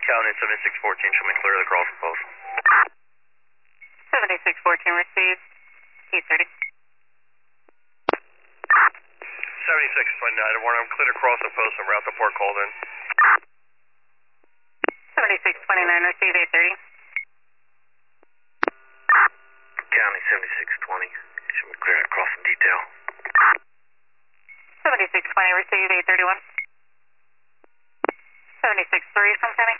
County 7614, show me clear of the crossing post. 7614 received. E30. 7629, I'm clear to cross the post and route the port called in. 7629 received. 830. County 7620, show me clear to crossing detail. 7620 received. 831. 763 from County.